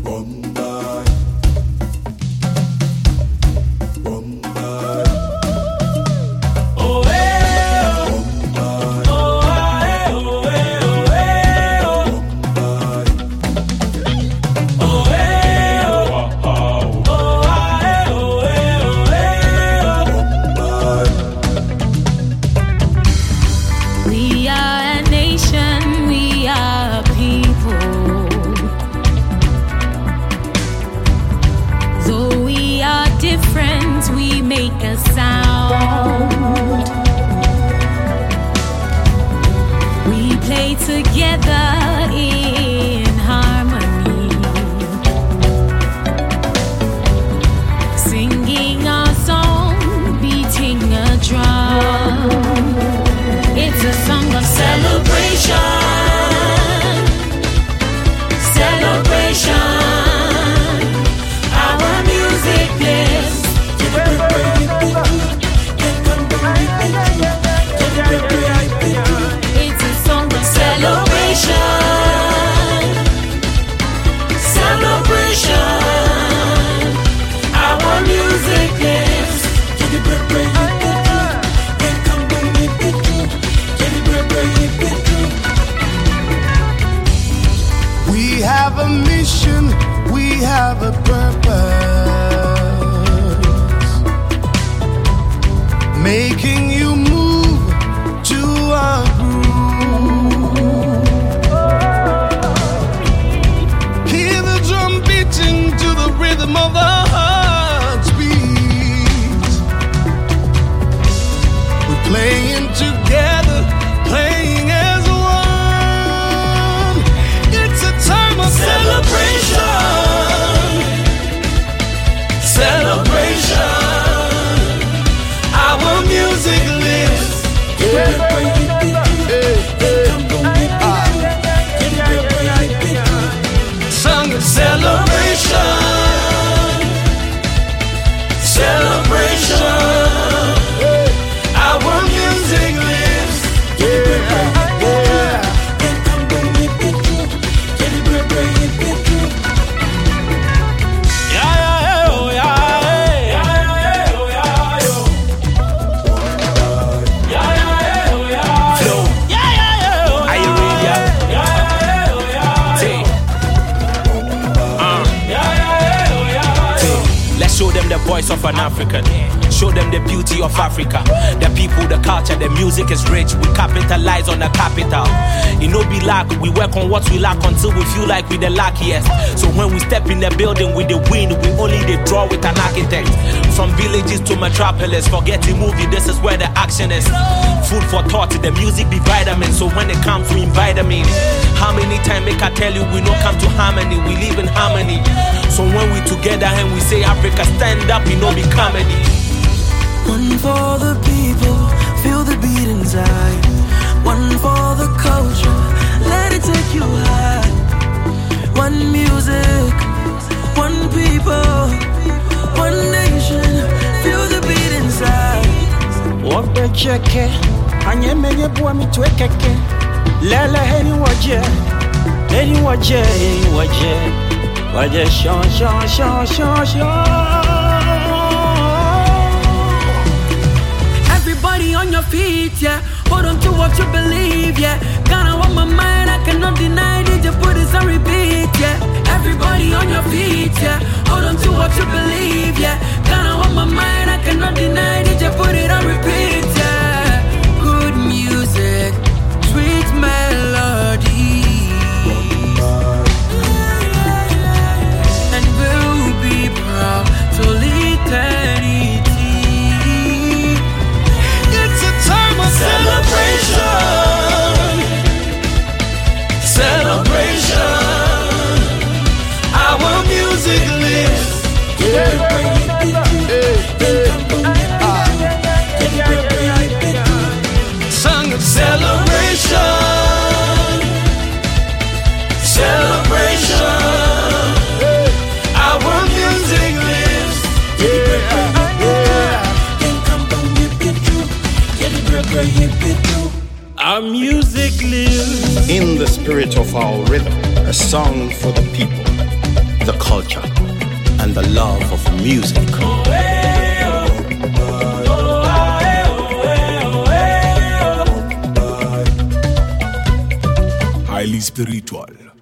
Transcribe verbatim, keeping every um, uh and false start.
voice of an African. Show them the beauty of Africa. The people, the culture, the music is rich. We capitalize on the capital. It no be lack, we work on what we lack until we feel like we the luckiest. So when we step in the building with the wind, we only they draw with an architect. From villages to metropolis, forget the movie, this is where the action is. Food for thought, the music be vitamin. So when it comes, we invite them in. How many times make I tell you we don't come to harmony, we live in harmony. So when we together and we say Africa stand up, we know be comedy. One for the people, feel the beat inside. One for the culture, let it take you high. One music, one people, one nation, feel the beat inside. What the check, anye menye bua mi tu ekeke. Lele heni waje, heni waje, heni waje, waje shon shon shon shon shon. Everybody on your feet, yeah. Hold on to what you believe, yeah. Ghana on my mind, I cannot deny it. Just put this on repeat, yeah. Everybody on your feet, yeah. Hold on to what you believe, yeah. Ghana on my mind, I cannot deny it. Just put it on repeat, yeah. Good music, sweet melody, and we'll be proud till eternity. It's a time of celebration, celebration. Our music lives. Song of celebration, celebration. Our music lives. Our music lives in the spirit of our rhythm, a song for the people. the culture and the love of music. Highly spiritual.